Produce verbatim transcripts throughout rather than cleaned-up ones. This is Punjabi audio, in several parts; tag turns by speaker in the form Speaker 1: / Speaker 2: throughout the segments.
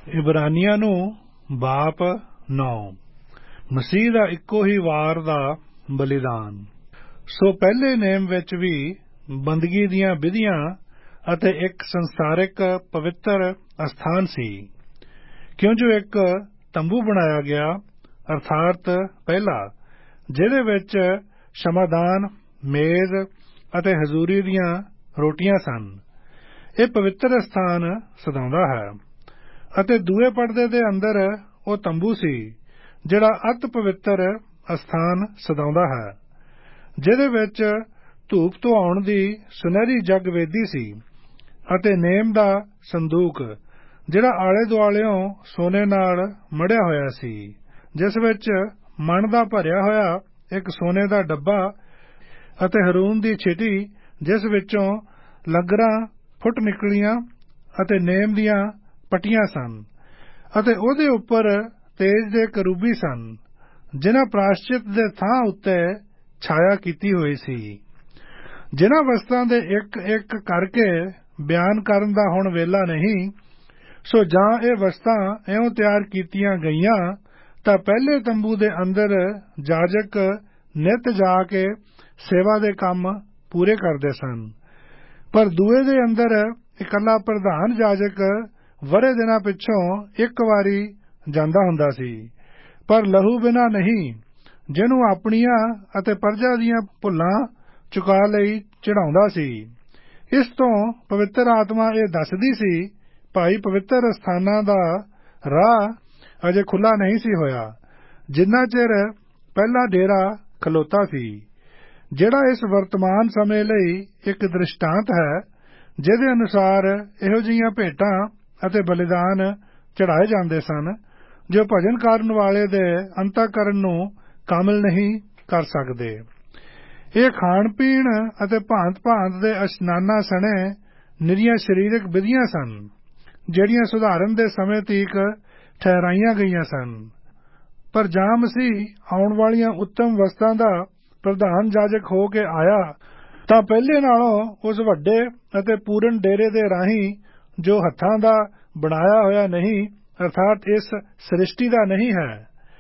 Speaker 1: ਇਬਰਾਨੀਆਂ ਨੂੰ ਬਾਪ ਨੌ। ਮਸੀਹ ਦਾ ਇੱਕੋ ਹੀ ਵਾਰ ਦਾ ਬਲੀਦਾਨ। ਸੋ ਪਹਿਲੇ ਨੇਮ ਵਿੱਚ ਵੀ ਬੰਦਗੀ ਦੀਆਂ ਵਿਧੀਆਂ ਅਤੇ ਇੱਕ ਸੰਸਾਰਿਕ ਪਵਿੱਤਰ ਅਸਥਾਨ ਸੀ, ਕਿਉਂ ਜੋ ਇੱਕ ਤੰਬੂ ਬਣਾਇਆ ਗਿਆ, ਅਰਥਾਤ ਪਹਿਲਾ, ਜਿਹਦੇ ਵਿੱਚ ਸ਼ਮਾਦਾਨ, ਮੇਜ਼ ਅਤੇ ਹਜ਼ੂਰੀ ਦੀਆਂ ਰੋਟੀਆਂ ਸਨ। ਇਹ ਪਵਿੱਤਰ ਅਸਥਾਨ ਸਦਾਉਂਦਾ ਹੈ। ਅਤੇ ਦੂਏ ਪਰਦੇ ਦੇ ਅੰਦਰ ਉਹ ਤੰਬੂ ਸੀ ਜਿਹੜਾ ਅਤ ਪਵਿੱਤਰ ਅਸਥਾਨ ਸਦਾਉਂਦਾ ਹੈ, ਜਿਹਦੇ ਵਿੱਚ ਧੂਪ ਧੁਆਉਣ ਦੀ ਸੁਨਹਿਰੀ ਜਗ ਵੇਦੀ ਸੀ, ਅਤੇ ਨੇਮ ਦਾ ਸੰਦੂਕ ਜਿਹੜਾ ਆਲੇ ਦੁਆਲਿਓਂ ਸੋਨੇ ਨਾਲ ਮੜਿਆ ਹੋਇਆ ਸੀ, ਜਿਸ ਵਿੱਚ ਮਣ ਦਾ ਭਰਿਆ ਹੋਇਆ ਇੱਕ ਸੋਨੇ ਦਾ ਡੱਬਾ ਅਤੇ ਹਰੂਨ ਦੀ ਛਿਟੀ ਜਿਸ ਵਿੱਚੋਂ ਲੰਗਰਾਂ ਫੁੱਟ ਨਿਕਲੀਆਂ ਅਤੇ ਨੇਮ ਦੀਆਂ ਪੱਟੀਆਂ ਸਨ, ਅਤੇ ਉਹਦੇ ਉੱਪਰ ਤੇਜ ਦੇ ਕਰੂਬੀ ਸਨ, ਜਿਨ੍ਹਾਂ ਪ੍ਰਾਸ਼ਚਿਤ ਦੇ ਥਾਂ ਉੱਤੇ ਛਾਇਆ ਕੀਤੀ ਹੋਈ ਸੀ। ਜਿਨ੍ਹਾਂ ਵਸਤਾਂ ਦੇ ਇੱਕ ਇੱਕ ਕਰਕੇ ਬਿਆਨ ਕਰਨ ਦਾ ਹੁਣ ਵੇਲਾ ਨਹੀਂ, ਸੋ ਜਾਂ ਇਹ ਵਸਤਾਂ ਇਉਂ ਤਿਆਰ ਕੀਤੀਆਂ ਗਈਆਂ ਤਾਂ ਪਹਿਲੇ ਤੰਬੂ ਦੇ ਅੰਦਰ ਜਾਜਕ ਨਿੱਤ ਜਾ ਕੇ ਸੇਵਾ ਦੇ ਕੰਮ ਪੂਰੇ ਕਰਦੇ ਸਨ, ਪਰ ਦੂਏ ਦੇ ਅੰਦਰ ਇਕੱਲਾ ਪ੍ਰਧਾਨ ਜਾਜਕ ਵਰ੍ਹੇ ਦਿਨਾਂ ਪਿੱਛੋਂ ਇੱਕ ਵਾਰੀ ਜਾਂਦਾ ਹੁੰਦਾ ਸੀ, ਪਰ ਲਹੂ ਬਿਨਾਂ ਨਹੀਂ, ਜਿਹਨੂੰ ਆਪਣੀਆਂ ਅਤੇ ਪਰਜਾ ਦੀਆਂ ਭੁੱਲਾਂ ਚੁਕਾ ਲਈ ਚੜਾਉਂਦਾ ਸੀ। ਇਸ ਤੋਂ ਪਵਿੱਤਰ ਆਤਮਾ ਇਹ ਦੱਸਦੀ ਸੀ, ਭਾਈ ਪਵਿੱਤਰ ਅਸਥਾਨਾਂ ਦਾ ਰਾਹ ਅਜੇ ਖੁੱਲ੍ਹਾ ਨਹੀਂ ਸੀ ਹੋਇਆ, ਜਿੰਨਾ ਚਿਰ ਪਹਿਲਾ ਡੇਰਾ ਖਲੋਤਾ ਸੀ, ਜਿਹੜਾ ਇਸ ਵਰਤਮਾਨ ਸਮੇਂ ਲਈ ਇੱਕ ਦ੍ਰਿਸ਼ਟਾਂਤ ਹੈ, ਜਿਹਦੇ ਅਨੁਸਾਰ ਇਹੋ ਜਿਹੀਆਂ ਭੇਟਾਂ ਅਤੇ ਬਲੀਦਾਨ ਚੜਾਏ ਜਾਂਦੇ ਸਨ ਜੋ ਭਜਨ ਕਰਨ ਵਾਲੇ ਦੇ ਅੰਤःਕਰਨ ਨੂੰ ਕਾਮਲ ਨਹੀਂ ਕਰ ਸਕਦੇ। ਇਹ ਖਾਣ ਪੀਣ ਅਤੇ ਭਾਂਤ ਭਾਂਤ ਦੇ ਇਸ਼ਨਾਨਾਂ ਸਣੇ ਨਿਰੀਆਂ ਸਰੀਰਕ ਵਿਧੀਆਂ ਸਨ, ਜਿਹੜੀਆਂ ਸੁਧਾਰਨ ਦੇ ਸਮੇਂ ਤੀਕ ਠਹਿਰਾਈਆਂ ਗਈਆਂ ਸਨ। ਪਰ ਜਾਂ ਮਸੀਹ ਆਉਣ ਵਾਲੀਆਂ ਉੱਤਮ ਵਸਤਾਂ ਦਾ ਪ੍ਰਧਾਨ ਜਾਜਕ ਹੋ ਕੇ ਆਇਆ, ਤਾਂ ਪਹਿਲੇ ਨਾਲੋਂ ਉਸ ਵੱਡੇ ਅਤੇ ਪੂਰਨ ਡੇਰੇ ਦੇ ਰਾਹੀਂ, ਜੋ ਹੱਥਾਂ ਦਾ ਬਣਾਇਆ ਹੋਇਆ ਨਹੀਂ, ਅਰਥਾਤ ਇਸ ਸ੍ਰਿਸ਼ਟੀ ਦਾ ਨਹੀਂ ਹੈ,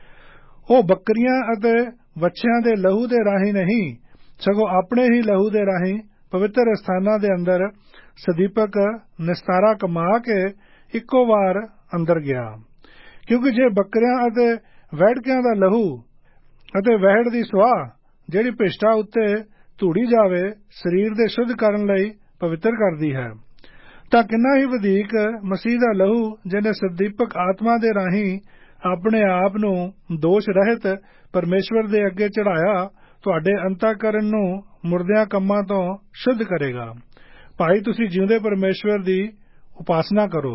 Speaker 1: ਉਹ ਬੱਕਰੀਆਂ ਅਤੇ ਵੱਛਿਆਂ ਦੇ ਲਹੂ ਦੇ ਰਾਹੀਂ ਨਹੀਂ, ਸਗੋਂ ਆਪਣੇ ਹੀ ਲਹੂ ਦੇ ਰਾਹੀਂ ਪਵਿੱਤਰ ਅਸਥਾਨਾਂ ਦੇ ਅੰਦਰ ਸਦੀਪਕ ਨਿਸਤਾਰਾ ਕਮਾ ਕੇ ਇੱਕੋ ਵਾਰ ਅੰਦਰ ਗਿਆ। ਕਿਉਂਕਿ ਜੇ ਬੱਕਰਿਆਂ ਅਤੇ ਵਹਿੜਕਿਆਂ ਦਾ ਲਹੂ ਅਤੇ ਵਹਿੜ ਦੀ ਸੁਆਹ, ਜਿਹੜੀ ਭ੍ਰਿਸ਼ਟਾ ਉੱਤੇ ਧੂੜੀ ਜਾਵੇ, ਸਰੀਰ ਦੇ ਸ਼ੁੱਧ ਕਰਨ ਲਈ ਪਵਿੱਤਰ ਕਰਦੀ ਹੈ, ਤਾਂ ਕਿੰਨਾ ਹੀ ਵਧੇਕ ਮਸੀਹ ਦਾ ਲਹੂ, ਜਿਹਨੇ ਸਦੀਪਕ ਆਤਮਾ ਦੇ ਰਾਹੀਂ ਆਪਣੇ ਆਪ ਨੂੰ ਦੋਸ਼ ਰਹਿਤ ਪਰਮੇਸ਼ਵਰ ਦੇ ਅੱਗੇ ਚੜਾਇਆ, ਤੁਹਾਡੇ ਅੰਤःਕਰਨ ਨੂੰ ਮੁਰਦਿਆਂ ਕੰਮਾਂ ਤੋਂ ਸ਼ੁੱਧ ਕਰੇਗਾ। ਭਾਈ ਤੁਸੀਂ ਜਿਉਂਦੇ ਪਰਮੇਸ਼ਵਰ ਦੀ ਉਪਾਸਨਾ ਕਰੋ।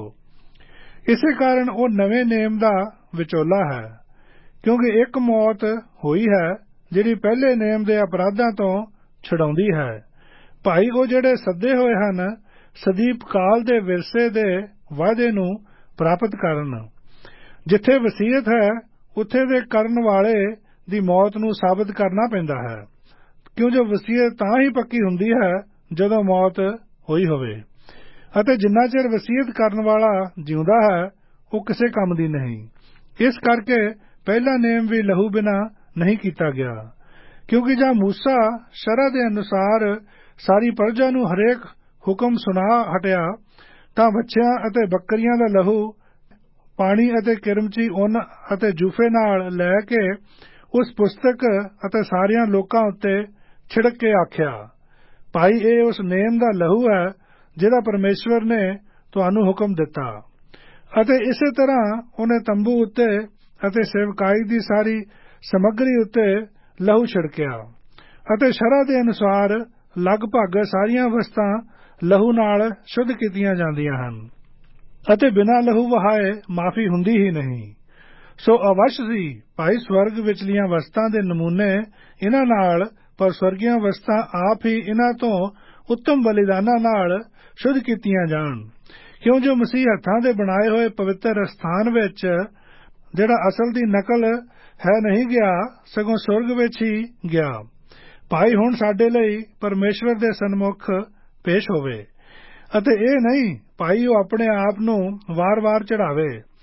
Speaker 1: ਇਸੇ ਕਾਰਨ ਉਹ ਨਵੇਂ ਨੇਮ ਦਾ ਵਿਚੋਲਾ ਹੈ, ਕਿਉਂਕਿ ਇੱਕ ਮੌਤ ਹੋਈ ਹੈ ਜਿਹੜੀ ਪਹਿਲੇ ਨੇਮ ਦੇ ਅਪਰਾਧਾਂ ਤੋਂ ਛੁਡਾਉਂਦੀ ਹੈ। ਭਾਈ ਉਹ ਜਿਹੜੇ ਸੱਦੇ ਹੋਏ ਹਨ, ਸਦੀਪ ਕਾਲ ਦੇ ਵਿਰਸੇ ਦੇ ਵਾਅਦੇ ਨੂੰ ਪ੍ਰਾਪਤ ਕਰਨ। ਜਿੱਥੇ ਵਸੀਅਤ ਹੈ, ਉੱਥੇ ਦੇ ਕਰਨ ਵਾਲੇ ਦੀ ਮੌਤ ਨੂੰ ਸਾਬਤ ਕਰਨਾ ਪੈਂਦਾ ਹੈ, ਕਿਉਂ ਜੋ ਵਸੀਅਤ ਤਾਂ ਹੀ ਪੱਕੀ ਹੁੰਦੀ ਹੈ ਜਦੋਂ ਮੌਤ ਹੋਈ ਹੋਵੇ, ਅਤੇ ਜਿੰਨਾ ਚਿਰ ਵਸੀਅਤ ਕਰਨ ਵਾਲਾ ਜਿਉਂਦਾ ਹੈ, ਉਹ ਕਿਸੇ ਕੰਮ ਦੀ ਨਹੀਂ। ਇਸ ਕਰਕੇ ਪਹਿਲਾ ਨੇਮ ਵੀ ਲਹੂ ਬਿਨਾਂ ਨਹੀਂ ਕੀਤਾ ਗਿਆ, ਕਿਉਂਕਿ ਜਾਂ ਮੂਸਾ ਸ਼ਰਅ ਦੇ ਅਨੁਸਾਰ ਸਾਰੀ ਪਰਜਾ ਨੂੰ ਹਰੇਕ ਹੁਕਮ ਸੁਣਾ ਹਟਿਆ, ਤਾਂ ਵੱਛਿਆਂ ਅਤੇ ਬੱਕਰੀਆਂ ਦਾ ਲਹੂ ਪਾਣੀ ਅਤੇ ਕਿਰਮਚੀ ਉੱਨ ਅਤੇ ਜੂਫੇ ਨਾਲ ਲੈ ਕੇ ਉਸ ਪੁਸਤਕ ਅਤੇ ਸਾਰਿਆਂ ਲੋਕਾਂ ਉੱਤੇ ਛਿੜਕ ਕੇ ਆਖਿਆ, ਭਾਈ ਇਹ ਉਸ ਨੇਮ ਦਾ ਲਹੂ ਹੈ ਜਿਹਦਾ ਪਰਮੇਸ਼ਵਰ ਨੇ ਤੁਹਾਨੂੰ ਹੁਕਮ ਦਿੱਤਾ। ਅਤੇ ਇਸੇ ਤਰ੍ਹਾਂ ਉਹਨੇ ਤੰਬੂ ਉੱਤੇ ਅਤੇ ਸੇਵਕਾਈ ਦੀ ਸਾਰੀ ਸਮੱਗਰੀ ਉੱਤੇ ਲਹੂ ਛਿੜਕਿਆ, ਅਤੇ ਸ਼ਰਅ ਦੇ ਅਨੁਸਾਰ ਲਗਭਗ ਸਾਰੀਆਂ ਵਸਤਾਂ ਲਹੂ ਨਾਲ ਸ਼ੁੱਧ ਕੀਤੀਆਂ ਜਾਂਦੀਆਂ ਹਨ, ਅਤੇ ਬਿਨਾਂ ਲਹੂ ਵਹਾਏ ਮਾਫੀ ਹੁੰਦੀ ਹੀ ਨਹੀਂ। ਸੋ ਅਵਸ਼ ਸੀ ਭਾਈ ਸਵਰਗ ਵਿਚਲੀਆਂ ਵਸਤਾਂ ਦੇ ਨਮੂਨੇ ਇਹਨਾਂ ਨਾਲ, ਪਰ ਸਵਰਗੀਆਂ ਵਸਤਾਂ ਆਪ ਹੀ ਇਹਨਾਂ ਤੋਂ ਉੱਤਮ ਬਲੀਦਾਨਾਂ ਨਾਲ ਸ਼ੁੱਧ ਕੀਤੀਆਂ ਜਾਣ, ਕਿਉਂ ਜੋ ਮਸੀਹ ਹੱਥਾਂ ਦੇ ਬਣਾਏ ਹੋਏ ਪਵਿੱਤਰ ਅਸਥਾਨ ਵਿੱਚ, ਜਿਹੜਾ ਅਸਲ ਦੀ ਨਕਲ ਹੈ, ਨਹੀਂ ਗਿਆ, ਸਗੋਂ ਸਵਰਗ ਵਿੱਚ ਹੀ ਗਿਆ। ਭਾਈ ਹੁਣ ਸਾਡੇ ਲਈ ਪਰਮੇਸ਼ਵਰ ਦੇ ਸਨਮੁਖ ਪੇਸ਼ ਹੋਵੇ, ਅਤੇ ਇਹ ਨਹੀਂ ਭਾਈ ਉਹ ਆਪਣੇ ਆਪ ਨੂੰ ਵਾਰ-ਵਾਰ ਚੜਾਵੇ,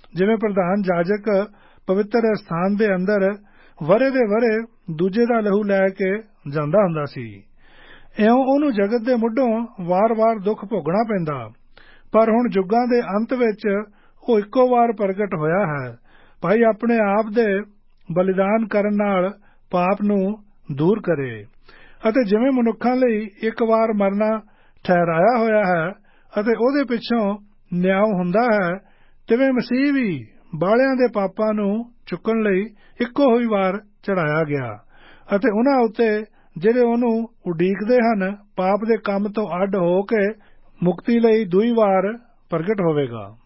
Speaker 1: ਜਿਵੇਂ ਪ੍ਰਧਾਨ ਜਾਜਕ ਪਵਿੱਤਰ ਸਥਾਨ ਦੇ ਅੰਦਰ ਵਰੇ ਦੇ ਵਰੇ ਦੂਜੇ ਦਾ ਲਹੂ ਲੈ ਕੇ ਜਾਂਦਾ ਹੁੰਦਾ ਸੀ, ਇਉਂ ਉਹਨੂੰ ਜਗਤ ਦੇ ਮੁੱਢੋਂ ਵਾਰ-ਵਾਰ ਦੁੱਖ ਭੋਗਣਾ ਪੈਂਦਾ। ਪਰ ਹੁਣ ਯੁੱਗਾਂ ਦੇ ਅੰਤ ਵਿੱਚ ਉਹ ਇੱਕੋ ਵਾਰ ਪ੍ਰਗਟ ਹੋਇਆ ਹੈ। ਭਾਈ ਆਪਣੇ ਆਪ ਦੇ ਬਲੀਦਾਨ ਕਰਨ ਨਾਲ ਪਾਪ ਨੂੰ ਦੂਰ ਕਰੇ, ਅਤੇ ਜਿਵੇਂ ਮਨੁੱਖਾਂ ਲਈ ਇੱਕ ਵਾਰ ਮਰਨਾ ਠਹਿਰਾਇਆ ਹੋਇਆ ਹੈ ਅਤੇ ਉਹਦੇ ਪਿੱਛੋਂ ਨਿਆਂ ਹੁੰਦਾ ਹੈ, ਤਿਵੇਂ ਮਸੀਹ ਵੀ ਬਾਲਿਆਂ ਦੇ ਪਾਪਾਂ ਨੂੰ ਚੁੱਕਣ ਲਈ ਇੱਕੋ ਹੀ ਵਾਰ ਚੜ੍ਹਾਇਆ ਗਿਆ, ਅਤੇ ਉਹਨਾਂ ਉੱਤੇ ਜਿਹੜੇ ਉਹਨੂੰ ਉਡੀਕਦੇ ਹਨ ਪਾਪ ਦੇ ਕੰਮ ਤੋਂ ਅੱਡ ਹੋ ਕੇ ਮੁਕਤੀ ਲਈ ਦੂਈ ਵਾਰ ਪ੍ਰਗਟ ਹੋਵੇਗਾ।